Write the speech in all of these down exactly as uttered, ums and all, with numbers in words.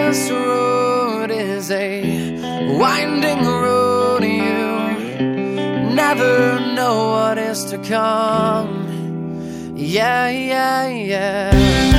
This road is a winding road. You never know what is to come. Yeah, yeah, yeah.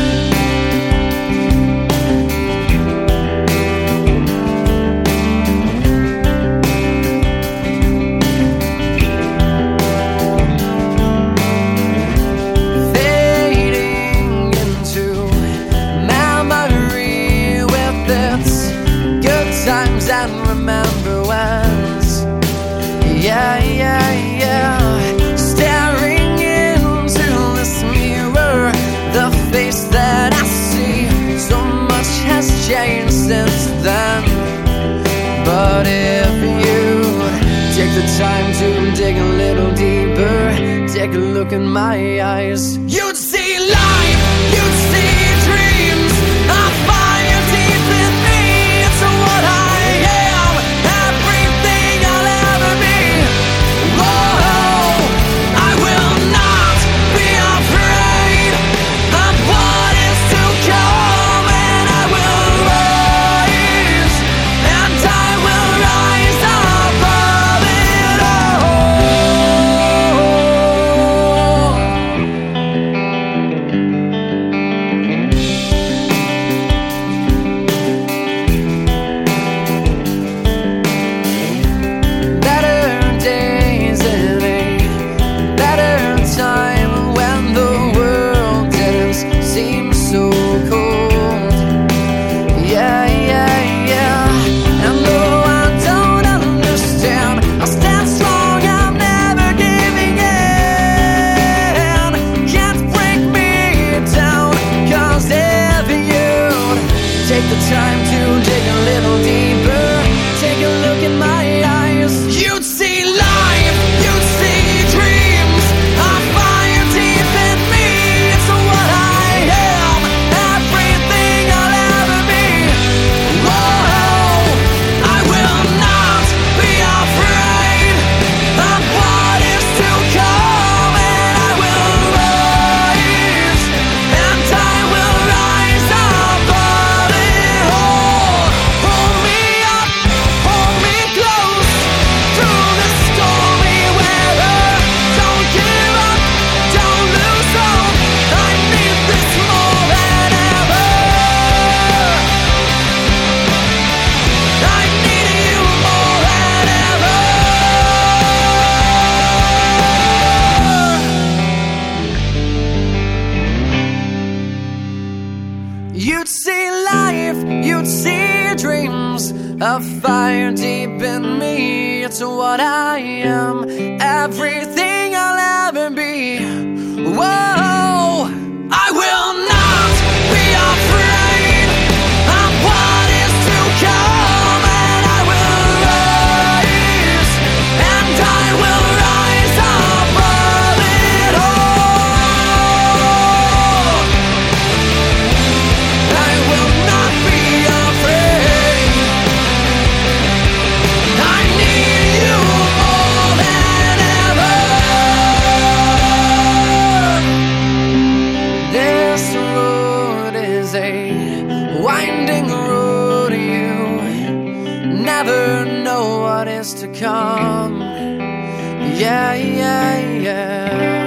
Times and remember whens. Yeah, yeah, yeah. Staring into this mirror, the face that I see, so much has changed since then. But if you take the time to dig a little deeper, take a look in my eyes, you'd see life, you'd see dreams, a fire deep in me. It's what I am, everything I'll ever be. Whoa, I will not be afraid of what is to come, and I will rise, and I will rise above it time to dig a little deeper, take a look in my eyes. You'd see life, you'd see dreams, a fire deep in me. It's what I am, everything I'll ever be. Whoa, I will not be afraid of what is to come, and I will rise, and I will rise above it. You'd see life, you'd see dreams, a fire deep in me. It's what I am, everything I'll ever be. Whoa, I will not be afraid of what is to come, and I will rise, and I will rise above it all. I will not be afraid. I need you more than ever. This road is a winding road. You never know what is to come. Yeah, yeah, yeah.